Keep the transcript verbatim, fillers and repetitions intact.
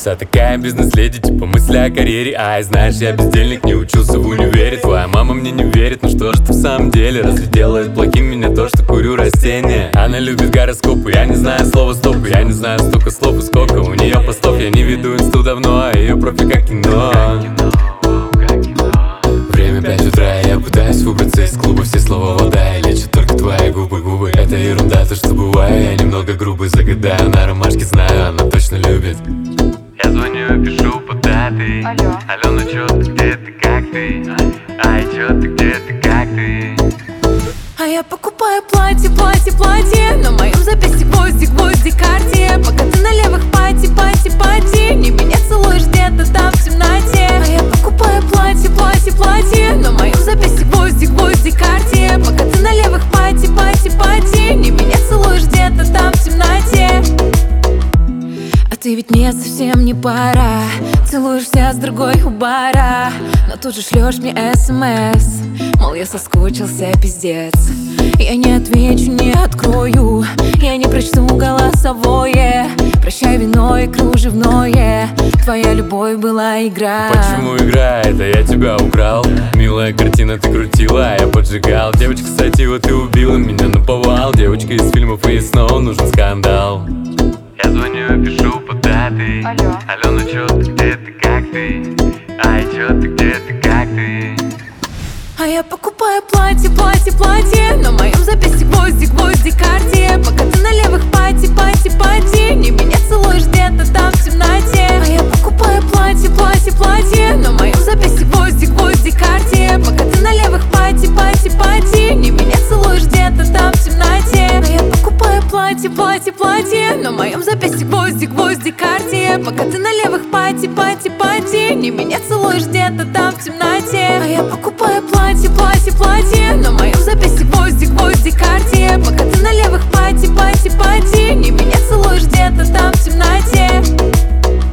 Вся такая бизнес-леди, типа мысли о карьере. Ай, знаешь, я бездельник, не учился в универе. Твоя мама мне не верит, ну что ж ты в самом деле? Разве делает плохим меня то, что курю растения? Она любит гороскопы, я не знаю слова стоп. Я не знаю столько слов и сколько у нее постов. Я не веду инсту давно, а ее профи как кино. Время пять утра, и я пытаюсь выбраться из клуба. Все слова вода и лечат только твои губы, губы. Это ерунда, то что бываю, я немного грубый. Загадаю на ромашке, знаю, она точно любит. Я звоню и пишу по даты. Алло, Алло, ну чё ты, где ты, как ты? Ай, чё ты, где ты, как ты? а я покупаю платье, платье, платье. На моем запястье гвозди, гвозди, карте. Пока ты на левых пати, пати, пати. Не меня целуешь где-то там в темноте. А я покупаю платье, платье, платье. На моем запястье гвозди, гвозди, карте. Пока ты на левых пати, пати, пати. Не меня целуешь где-то там в темноте. А ты ведь мне совсем не пара. Целуешься с другой у бара, но тут же шлешь мне смс. Мол, я соскучился, пиздец. Я не отвечу, не открою. Я не прочту голосовое. Прощай, вино и кружевное. Твоя любовь была игра. Почему игра? Это я тебя украл. Милая картина, ты крутила, а я поджигал. Девочка, кстати, вот ты убила меня наповал. Девочка из фильмов, и снова нужен скандал. Я звоню и пишу по даты. Алло, Алло, ну чё ты, где ты, как ты? Ай, чё ты, где ты, как ты? а я покупаю платье, платье, платье. На моем запястье гвозди, гвозди, карте. Пока ты на левых пати, пати, пати. Не меня целуешь где-то там в темноте. А я покупаю платье, платье, платье. На моем запястье гвозди, гвозди, карте. Пока ты на левых пати, пати, пати. Не меня целуешь где-то там в темноте. А я покупаю платье, платье, платье. На моем запястье гвозди, гвозди, карте. Пока ты на левых пати, пати, пати. Не меня целуешь где-то там в темноте. А я покупаю платье, платье, платье.